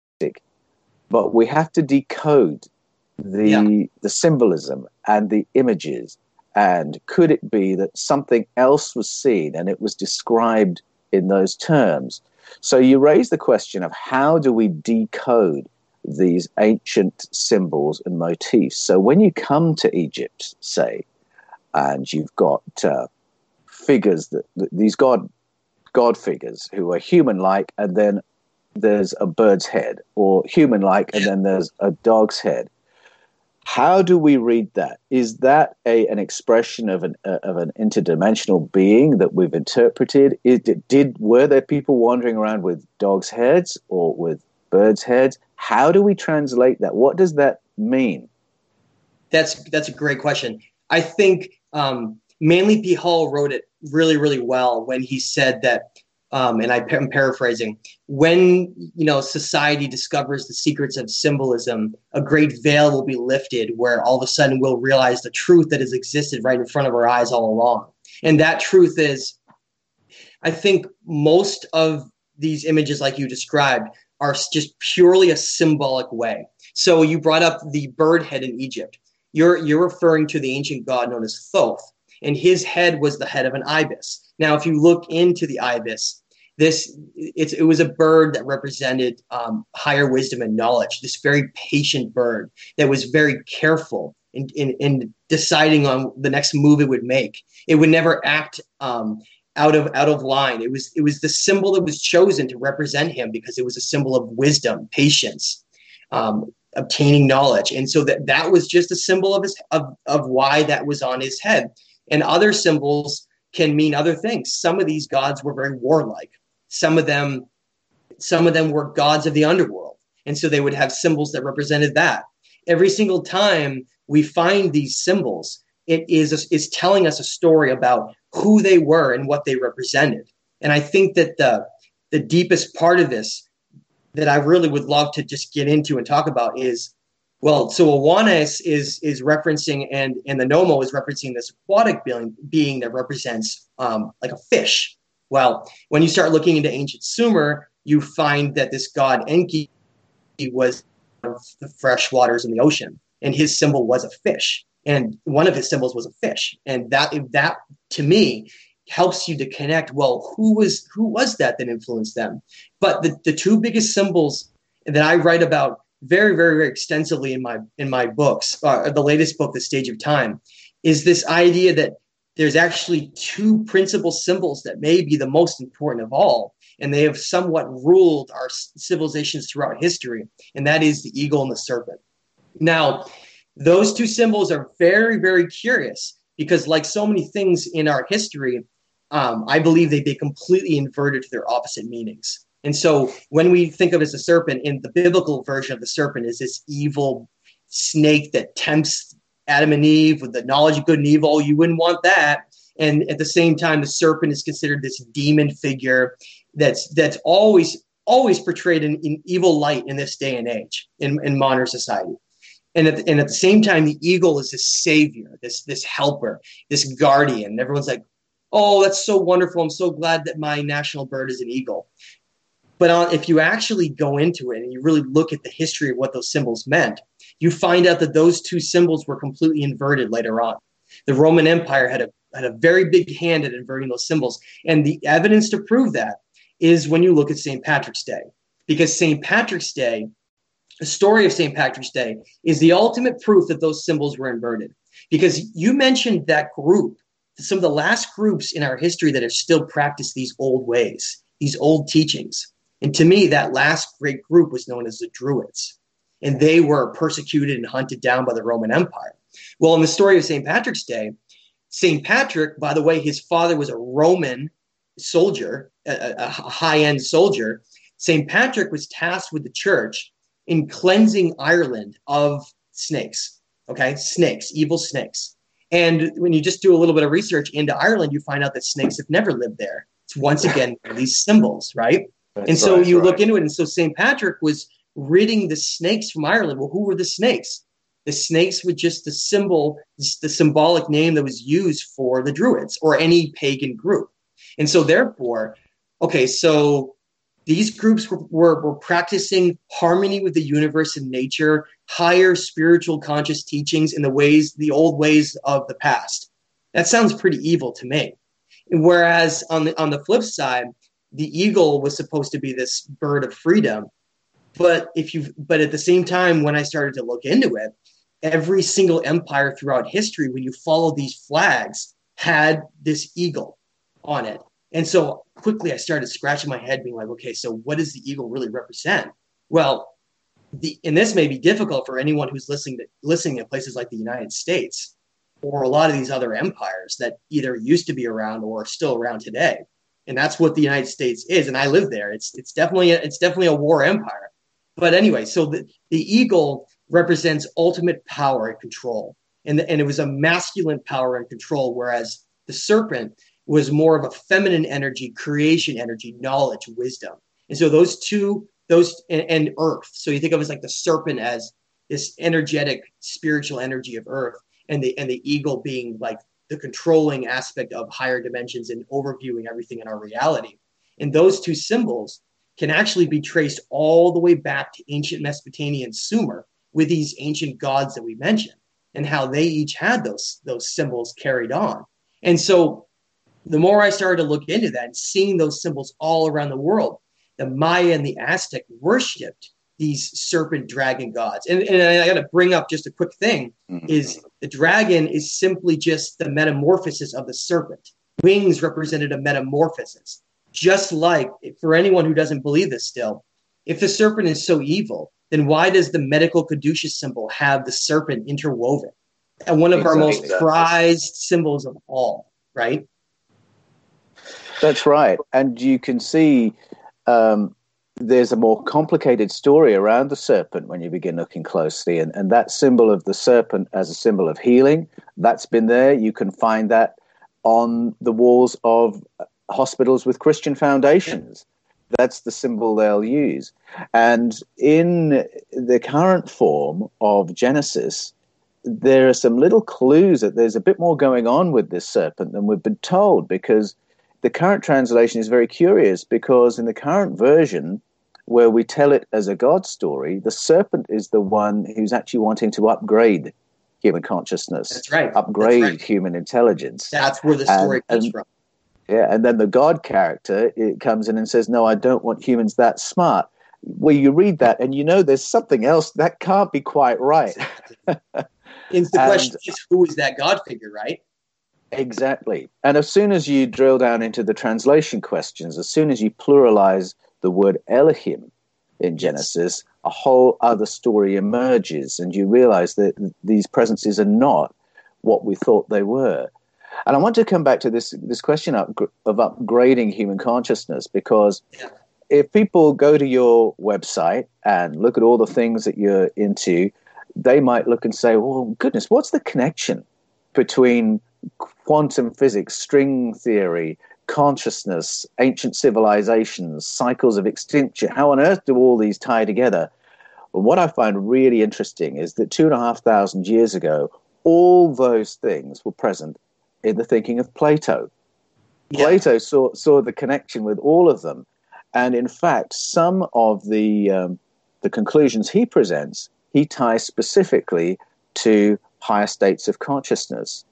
but we have to decode the Yeah. the symbolism and the images. And could it be that something else was seen and it was described in those terms? So you raise the question of how do we decode these ancient symbols and motifs? So when you come to Egypt, say, and you've got uh, figures, that, that these god god figures who are human-like, and then there's a bird's head, or human-like, and then there's a dog's head. How do we read that? Is that a, an expression of an uh, of an interdimensional being that we've interpreted? Is, did were there people wandering around with dogs' heads or with birds' heads? How do we translate that? What does that mean? That's that's a great question. I think um, Manly P. Hall wrote it really, really well when he said that, um, and I, I'm paraphrasing, when you know society discovers the secrets of symbolism, a great veil will be lifted where all of a sudden we'll realize the truth that has existed right in front of our eyes all along. And that truth is, I think most of these images like you described are just purely a symbolic way. So you brought up the bird head in Egypt. You're you're referring to the ancient god known as Thoth, and his head was the head of an ibis. Now, if you look into the ibis, this it's, it was a bird that represented um, higher wisdom and knowledge, this very patient bird that was very careful in, in, in deciding on the next move it would make. It would never act um, out of out of line. It was it was the symbol that was chosen to represent him because it was a symbol of wisdom, patience, um, obtaining knowledge. And so that, that was just a symbol of his of, of why that was on his head. And other symbols can mean other things. Some of these gods were very warlike. Some of them, some of them were gods of the underworld. And so they would have symbols that represented that. Every single time we find these symbols, it is, is telling us a story about who they were and what they represented. And I think that the, the deepest part of this that I really would love to just get into and talk about is Well, so Awanas is is referencing, and and the Nomo is referencing this aquatic being, being that represents um, like a fish. Well, when you start looking into ancient Sumer, you find that this god Enki was of the fresh waters in the ocean, and his symbol was a fish, and one of his symbols was a fish, and that that to me helps you to connect. Well, who was who was that that influenced them? But the the two biggest symbols that I write about very, very, very extensively in my in my books, uh, the latest book, The Stage of Time, is this idea that there's actually two principal symbols that may be the most important of all, and they have somewhat ruled our civilizations throughout history, and that is the eagle and the serpent. Now, those two symbols are very, very curious because, like so many things in our history, um, I believe they've been completely inverted to their opposite meanings. And so when we think of it as a serpent, in the biblical version of the serpent is this evil snake that tempts Adam and Eve with the knowledge of good and evil. You wouldn't want that. And at the same time, the serpent is considered this demon figure that's that's always always portrayed in, in evil light in this day and age in, in modern society. And at, the, and at the same time, the eagle is this savior, this this helper, this guardian. And everyone's like, oh, that's so wonderful. I'm so glad that my national bird is an eagle. But uh, if you actually go into it and you really look at the history of what those symbols meant, you find out that those two symbols were completely inverted later on. The Roman Empire had a had a very big hand at inverting those symbols. And the evidence to prove that is when you look at Saint Patrick's Day. Because Saint Patrick's Day, the story of Saint Patrick's Day, is the ultimate proof that those symbols were inverted. Because you mentioned that group, some of the last groups in our history that have still practiced these old ways, these old teachings. And to me, that last great group was known as the Druids. And they were persecuted and hunted down by the Roman Empire. Well, in the story of Saint Patrick's Day, Saint Patrick, by the way, his father was a Roman soldier, a, a high-end soldier. Saint Patrick was tasked with the church in cleansing Ireland of snakes, okay? Snakes, evil snakes. And when you just do a little bit of research into Ireland, you find out that snakes have never lived there. It's once again these symbols, right? That's and so right, you right. look into it, and so Saint Patrick was ridding the snakes from Ireland. Well, who were the snakes? The snakes were just the symbol, the symbolic name that was used for the Druids or any pagan group. And so therefore, okay, so these groups were, were, were practicing harmony with the universe and nature, higher spiritual conscious teachings in the ways, the old ways of the past. That sounds pretty evil to me. Whereas on the on the flip side, the eagle was supposed to be this bird of freedom. But if you, but at the same time, when I started to look into it, every single empire throughout history, when you follow these flags, had this eagle on it. And so quickly I started scratching my head being like, okay, so what does the eagle really represent? Well, the, and this may be difficult for anyone who's listening to listening in places like the United States or a lot of these other empires that either used to be around or are still around today. And that's what the United States is. And I live there. It's it's definitely a, it's definitely a war empire. But anyway, so the, the eagle represents ultimate power and control. And, the, and it was a masculine power and control, whereas the serpent was more of a feminine energy, creation energy, knowledge, wisdom. And so those two, those and, and earth. So you think of it as like the serpent as this energetic, spiritual energy of earth, and the and the eagle being like the controlling aspect of higher dimensions and overviewing everything in our reality. And those two symbols can actually be traced all the way back to ancient Mesopotamian Sumer with these ancient gods that we mentioned and how they each had those, those symbols carried on. And so the more I started to look into that and seeing those symbols all around the world, the Maya and the Aztec worshipped these serpent dragon gods. And, and I got to bring up just a quick thing is the dragon is simply just the metamorphosis of the serpent. Wings represented a metamorphosis. Just like, for anyone who doesn't believe this still, if the serpent is so evil, then why does the medical caduceus symbol have the serpent interwoven? And one of exactly. our most prized symbols of all, right? That's right. And you can see um, there's a more complicated story around the serpent when you begin looking closely. And, and that symbol of the serpent as a symbol of healing, that's been there. You can find that on the walls of hospitals with Christian foundations. That's the symbol they'll use. And in the current form of Genesis, there are some little clues that there's a bit more going on with this serpent than we've been told, because the current translation is very curious, because in the current version, where we tell it as a God story, the serpent is the one who's actually wanting to upgrade human consciousness. That's right. Upgrade That's right. human intelligence. That's where the story and, comes and, from. Yeah, and then the God character, it comes in and says, no, I don't want humans that smart. Well, you read that and you know there's something else that can't be quite right. And the and, question is, who is that God figure, right? Exactly. And as soon as you drill down into the translation questions, as soon as you pluralize the word Elohim in Genesis, a whole other story emerges, and you realize that these presences are not what we thought they were. And I want to come back to this this question of, of upgrading human consciousness, because Yeah. if people go to your website and look at all the things that you're into, they might look and say, well, goodness, what's the connection between quantum physics, string theory, consciousness, ancient civilizations, cycles of extinction? How on earth do all these tie together? Well, what I find really interesting is that two and a half thousand years ago, all those things were present in the thinking of Plato. Yeah. Plato saw, saw the connection with all of them. And in fact, some of the, um, the conclusions he presents, he ties specifically to higher states of consciousness.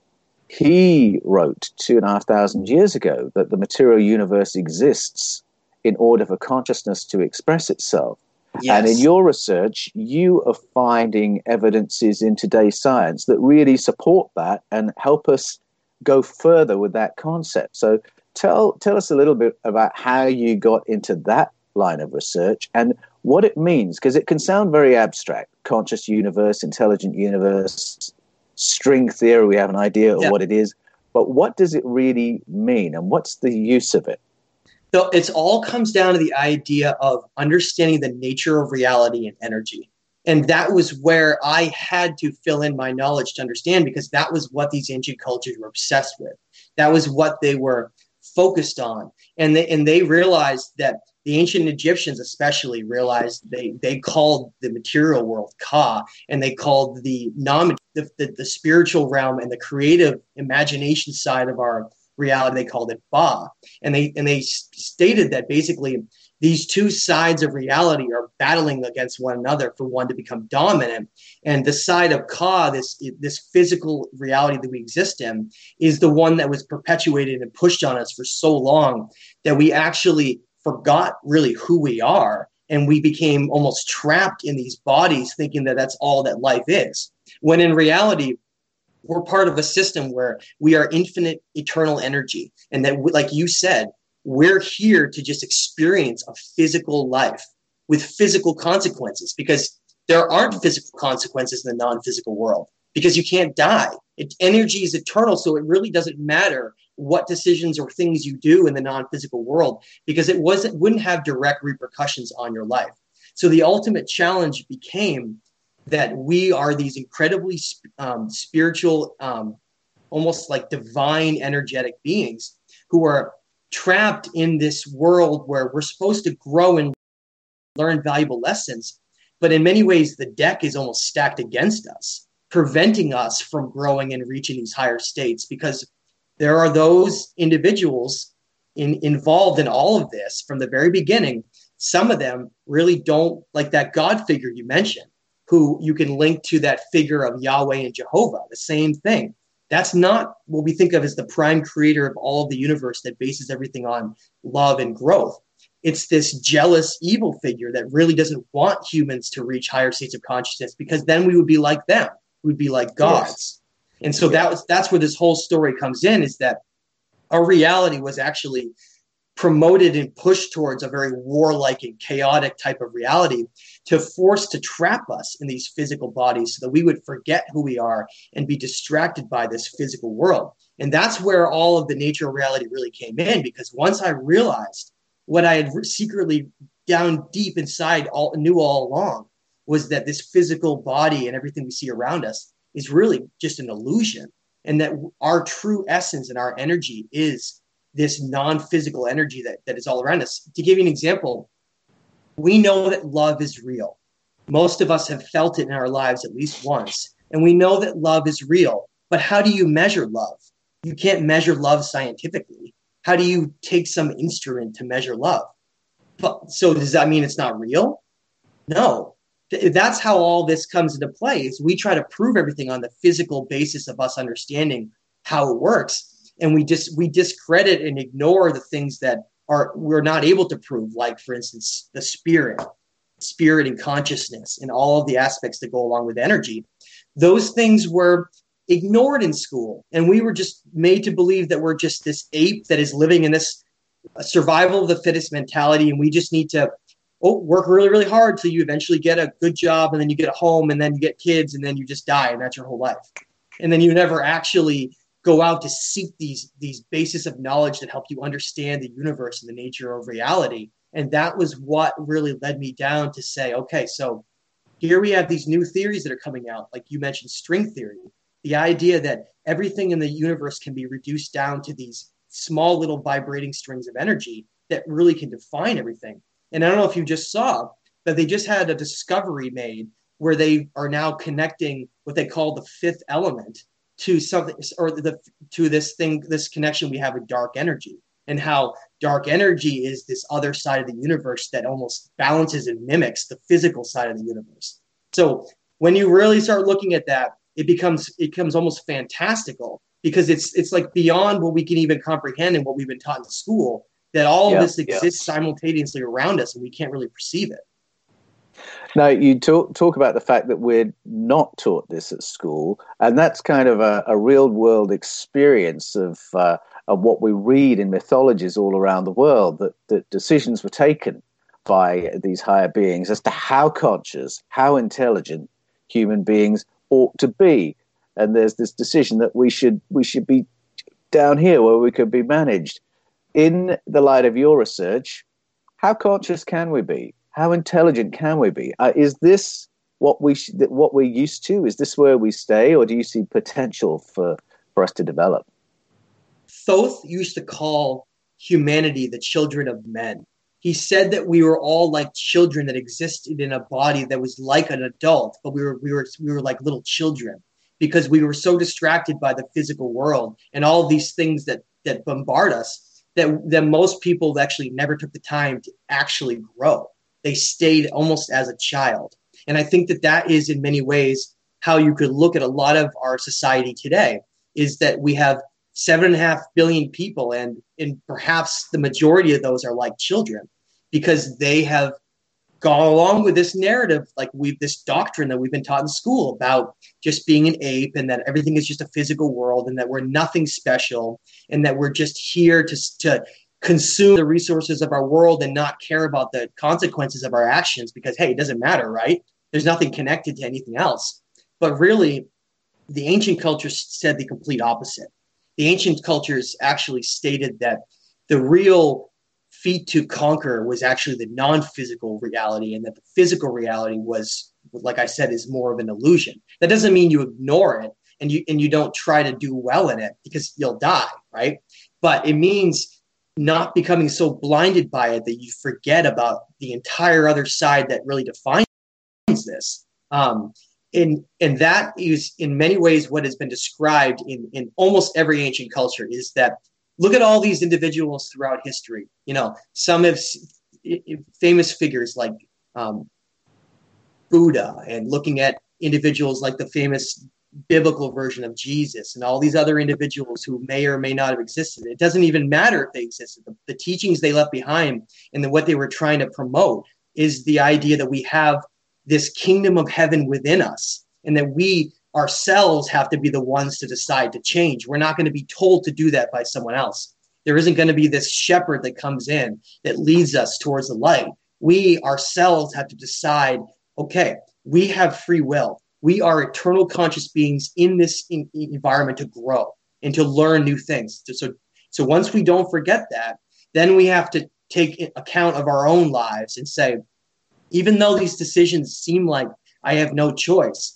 He wrote two and a half thousand years ago that the material universe exists in order for consciousness to express itself. Yes. And in your research, you are finding evidences in today's science that really support that and help us go further with that concept. So tell tell us a little bit about how you got into that line of research and what it means, because it can sound very abstract. Conscious universe, intelligent universe, string theory, we have an idea of Yeah. what it is, but what does it really mean and what's the use of it? So it's all comes down to the idea of understanding the nature of reality and energy. And that was where I had to fill in my knowledge to understand, because that was what these ancient cultures were obsessed with. That was what they were focused on. And they, and they realized that the ancient Egyptians especially realized they, they called the material world Ka, and they called the non the, the, the spiritual realm and the creative imagination side of our reality, they called it Ba. And they and they stated that basically these two sides of reality are battling against one another for one to become dominant. And the side of Ka, this, this physical reality that we exist in, is the one that was perpetuated and pushed on us for so long that we actually forgot really who we are. And we became almost trapped in these bodies thinking that that's all that life is. When in reality, we're part of a system where we are infinite, eternal energy. And that, like you said, we're here to just experience a physical life with physical consequences, because there aren't physical consequences in the non-physical world, because you can't die. It, energy is eternal, so it really doesn't matter what decisions or things you do in the non-physical world, because it wasn't wouldn't have direct repercussions on your life. So the ultimate challenge became that we are these incredibly um, spiritual, um, almost like divine energetic beings who are trapped in this world where we're supposed to grow and learn valuable lessons. But in many ways, the deck is almost stacked against us, preventing us from growing and reaching these higher states, because there are those individuals in, involved in all of this from the very beginning. Some of them really don't, like that God figure you mentioned, who you can link to that figure of Yahweh and Jehovah, the same thing. That's not what we think of as the prime creator of all of the universe that bases everything on love and growth. It's this jealous, evil figure that really doesn't want humans to reach higher states of consciousness, because then we would be like them. We'd be like gods. Yes. And so that was, that's where this whole story comes in, is that our reality was actually promoted and pushed towards a very warlike and chaotic type of reality to force to trap us in these physical bodies so that we would forget who we are and be distracted by this physical world. And that's where all of the nature of reality really came in, because once I realized what I had secretly down deep inside all knew all along, was that this physical body and everything we see around us is really just an illusion, and that our true essence and our energy is this non-physical energy that, that is all around us. To give you an example, we know that love is real. Most of us have felt it in our lives at least once. And we know that love is real. But how do you measure love? You can't measure love scientifically. How do you take some instrument to measure love? But, so does that mean it's not real? No. That's how all this comes into play, is we try to prove everything on the physical basis of us understanding how it works. And we just we discredit and ignore the things that are we're not able to prove, like, for instance, the spirit, spirit and consciousness and all of the aspects that go along with energy. Those things were ignored in school. And we were just made to believe that we're just this ape that is living in this survival of the fittest mentality. And we just need to oh, work really, really hard till you eventually get a good job, and then you get a home, and then you get kids, and then you just die, and that's your whole life. And then you never actually go out to seek these, these bases of knowledge that help you understand the universe and the nature of reality. And that was what really led me down to say, okay, so here we have these new theories that are coming out, like you mentioned, string theory, the idea that everything in the universe can be reduced down to these small little vibrating strings of energy that really can define everything. And I don't know if you just saw, but they just had a discovery made where they are now connecting what they call the fifth element to something, or the to this thing, this connection we have with dark energy, and how dark energy is this other side of the universe that almost balances and mimics the physical side of the universe. So when you really start looking at that, it becomes it becomes almost fantastical, because it's it's like beyond what we can even comprehend and what we've been taught in school, that all yeah, of this exists yeah. simultaneously around us, and we can't really perceive it. Now, you talk talk about the fact that we're not taught this at school, and that's kind of a, a real world experience of uh, of what we read in mythologies all around the world, that, that decisions were taken by these higher beings as to how conscious, how intelligent human beings ought to be. And there's this decision that we should we should be down here where we could be managed. In the light of your research, how conscious can we be? How intelligent can we be? Uh, is this what we sh- what we're used to? Is this where we stay, or do you see potential for, for us to develop? Thoth used to call humanity the children of men. He said that we were all like children that existed in a body that was like an adult, but we were we were we were like little children, because we were so distracted by the physical world and all of these things that that bombard us, that that most people actually never took the time to actually grow. They stayed almost as a child. And I think that that is in many ways how you could look at a lot of our society today, is that we have seven and a half billion people, and, and perhaps the majority of those are like children, because they have gone along with this narrative, like we've this doctrine that we've been taught in school about just being an ape, and that everything is just a physical world, and that we're nothing special, and that we're just here to, to consume the resources of our world and not care about the consequences of our actions, because, hey, it doesn't matter, right? There's nothing connected to anything else. But really, the ancient cultures said the complete opposite. The ancient cultures actually stated that the real feat to conquer was actually the non-physical reality, and that the physical reality was, like I said, is more of an illusion. That doesn't mean you ignore it and you and you don't try to do well in it, because you'll die, right? But it means not becoming so blinded by it that you forget about the entire other side that really defines this. Um, and, and that is in many ways what has been described in, in almost every ancient culture, is that look at all these individuals throughout history. You know, some have famous figures like um, Buddha, and looking at individuals like the famous biblical version of Jesus, and all these other individuals who may or may not have existed. It doesn't even matter if they existed. The, the teachings they left behind and the, what they were trying to promote is the idea that we have this kingdom of heaven within us, and that we ourselves have to be the ones to decide to change. We're not going to be told to do that by someone else. There isn't going to be this shepherd that comes in that leads us towards the light. We ourselves have to decide, okay, we have free will. We are eternal conscious beings in this in, in environment to grow and to learn new things. So, so once we don't forget that, then we have to take account of our own lives and say, even though these decisions seem like I have no choice,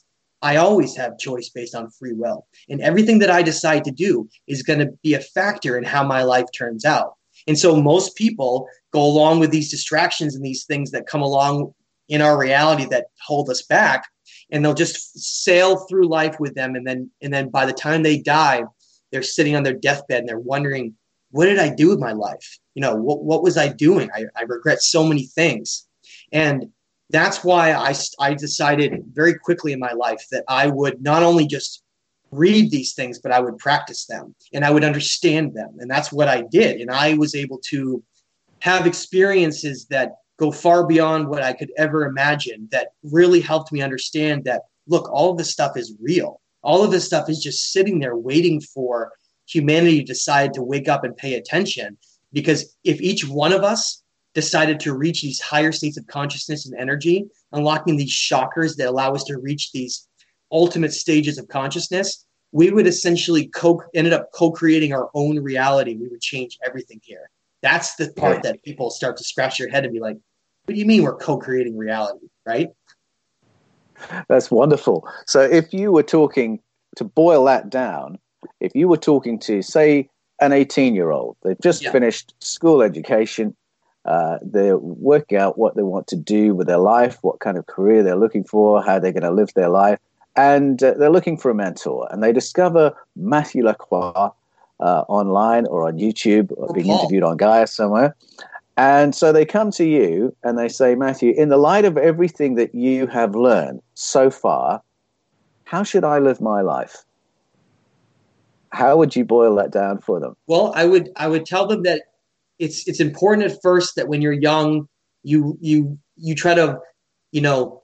I always have choice based on free will. And everything that I decide to do is going to be a factor in how my life turns out. And so most people go along with these distractions and these things that come along in our reality that hold us back, and they'll just sail through life with them. And then, and then by the time they die, they're sitting on their deathbed and they're wondering, what did I do with my life? You know, what, what was I doing? I, I regret so many things. And that's why I, I decided very quickly in my life that I would not only just read these things, but I would practice them and I would understand them. And that's what I did. And I was able to have experiences that go far beyond what I could ever imagine, that really helped me understand that, look, all of this stuff is real. All of this stuff is just sitting there waiting for humanity to decide to wake up and pay attention. Because if each one of us decided to reach these higher states of consciousness and energy, unlocking these chakras that allow us to reach these ultimate stages of consciousness, we would essentially co- ended up co-creating our own reality. We would change everything here. That's the part that people start to scratch their head and be like, what do you mean we're co-creating reality, right? That's wonderful. So if you were talking, to boil that down, if you were talking to, say, an eighteen-year-old, they've just yeah. finished school education, uh, they're working out what they want to do with their life, what kind of career they're looking for, how they're going to live their life, and uh, they're looking for a mentor, and they discover Matthew Lacroix uh, online or on YouTube or being Paul. interviewed on Gaia somewhere. And so they come to you and they say, Matthew, in the light of everything that you have learned so far, how should I live my life? How would you boil that down for them? Well, I would I would tell them that it's it's important at first that when you're young, you you you try to, you know,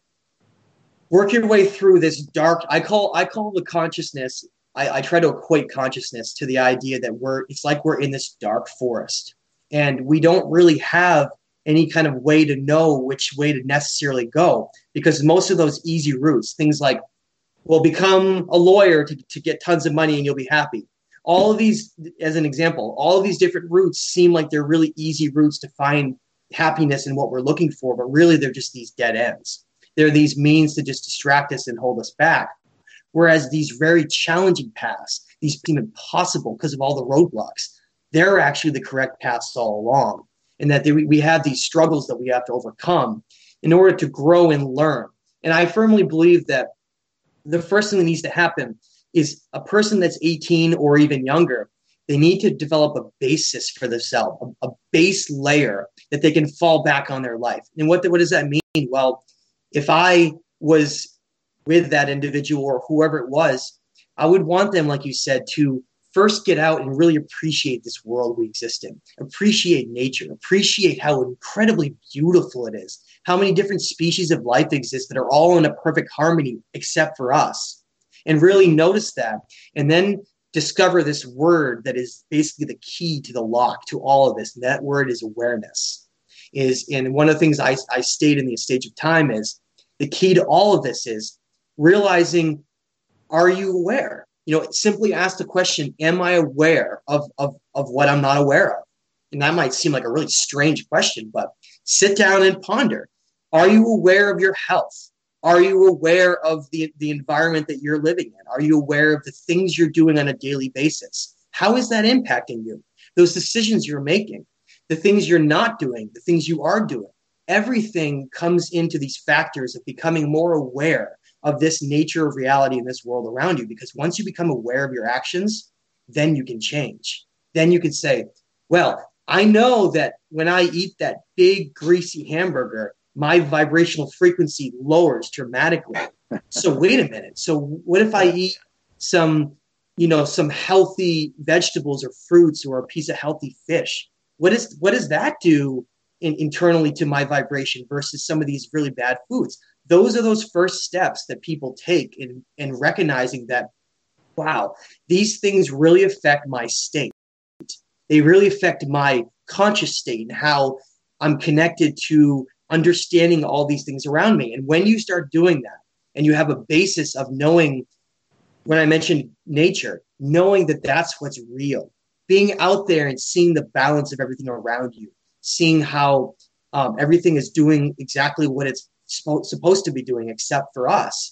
work your way through this dark. I call I call the consciousness. I, I try to equate consciousness to the idea that we're it's like we're in this dark forest. And we don't really have any kind of way to know which way to necessarily go, because most of those easy routes, things like, well, become a lawyer to, to get tons of money and you'll be happy. All of these, as an example, all of these different routes seem like they're really easy routes to find happiness in what we're looking for, but really they're just these dead ends. They're these means to just distract us and hold us back. Whereas these very challenging paths, these seem impossible because of all the roadblocks, they're actually the correct paths all along, and that they, we have these struggles that we have to overcome in order to grow and learn. And I firmly believe that the first thing that needs to happen is a person that's eighteen or even younger, they need to develop a basis for themselves, a, a base layer that they can fall back on their life. And what, the, what does that mean? Well, if I was with that individual or whoever it was, I would want them, like you said, to first get out and really appreciate this world we exist in, appreciate nature, appreciate how incredibly beautiful it is, how many different species of life exist that are all in a perfect harmony except for us, and really notice that. And then discover this word that is basically the key to the lock to all of this. And that word is awareness. Is, and one of the things I, I state in the stage of time is the key to all of this is realizing, are you aware? You know, simply ask the question, am I aware of, of, of what I'm not aware of? And that might seem like a really strange question, but sit down and ponder. Are you aware of your health? Are you aware of the, the environment that you're living in? Are you aware of the things you're doing on a daily basis? How is that impacting you? Those decisions you're making, the things you're not doing, the things you are doing, everything comes into these factors of becoming more aware of this nature of reality in this world around you. Because once you become aware of your actions, then you can change. Then you can say, well, I know that when I eat that big greasy hamburger, my vibrational frequency lowers dramatically. So wait a minute. So what if I eat some, you know, some healthy vegetables or fruits or a piece of healthy fish? What is, what does that do in, internally to my vibration versus some of these really bad foods? Those are those first steps that people take in, in recognizing that, wow, these things really affect my state. They really affect my conscious state and how I'm connected to understanding all these things around me. And when you start doing that and you have a basis of knowing, when I mentioned nature, knowing that that's what's real, being out there and seeing the balance of everything around you, seeing how um, everything is doing exactly what it's supposed to be doing except for us,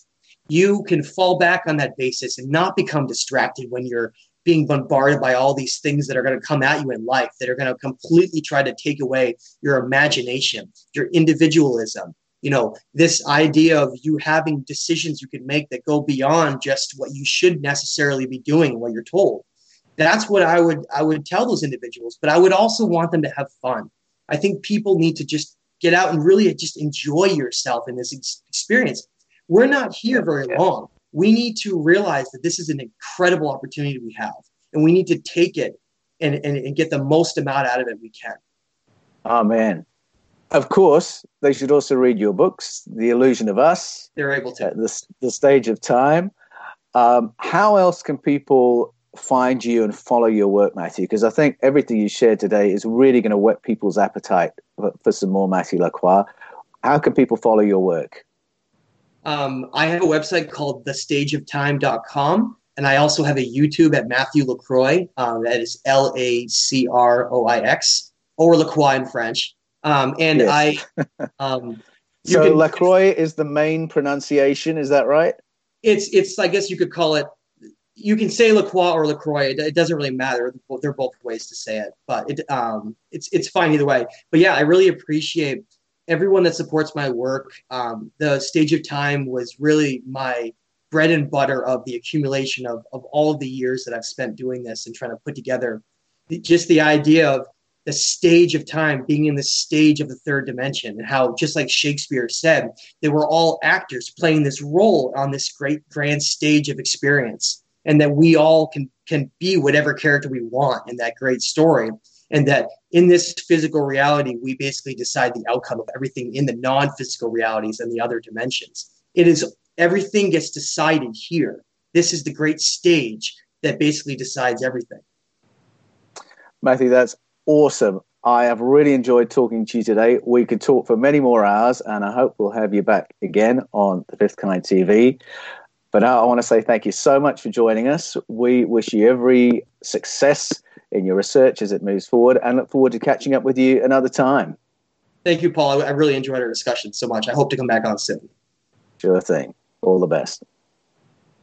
you can fall back on that basis and not become distracted when you're being bombarded by all these things that are going to come at you in life, that are going to completely try to take away your imagination, your individualism. You know, this idea of you having decisions you can make that go beyond just what you should necessarily be doing, what you're told. That's what I would I would tell those individuals. But I would also want them to have fun. I think people need to just get out and really just enjoy yourself in this ex- experience. We're not here very long. We need to realize that this is an incredible opportunity we have, and we need to take it and, and, and get the most amount out of it we can. Amen. Of course, they should also read your books, The Illusion of Us. They're able to. The, the Stage of Time. Um, how else can people find you and follow your work, Matthew? Because I think everything you shared today is really going to whet people's appetite for, for some more Matthew Lacroix. How can people follow your work? Um, I have a website called the stage of time dot com, and I also have a YouTube at Matthew Lacroix. Um, that is L A C R O I X, or Lacroix in French. Um, and yes. I, um, so can, Lacroix is the main pronunciation. Is that right? It's, it's, I guess you could call it, you can say Lacroix or Lacroix. It, it doesn't really matter. They're both ways to say it, but it, um, it's, it's fine either way. But yeah, I really appreciate everyone that supports my work. Um, the Stage of Time was really my bread and butter of the accumulation of, of all of the years that I've spent doing this and trying to put together the, just the idea of the stage of time being in the stage of the third dimension, and how, just like Shakespeare said, they were all actors playing this role on this great grand stage of experience, and that we all can, can be whatever character we want in that great story. And that in this physical reality, we basically decide the outcome of everything in the non-physical realities and the other dimensions. It is, everything gets decided here. This is the great stage that basically decides everything. Matthew, that's awesome. I have really enjoyed talking to you today. We could talk for many more hours, and I hope we'll have you back again on The Fifth Kind T V. But now I want to say thank you so much for joining us. We wish you every success in your research as it moves forward, and look forward to catching up with you another time. Thank you, Paul. I really enjoyed our discussion so much. I hope to come back on soon. Sure thing. All the best.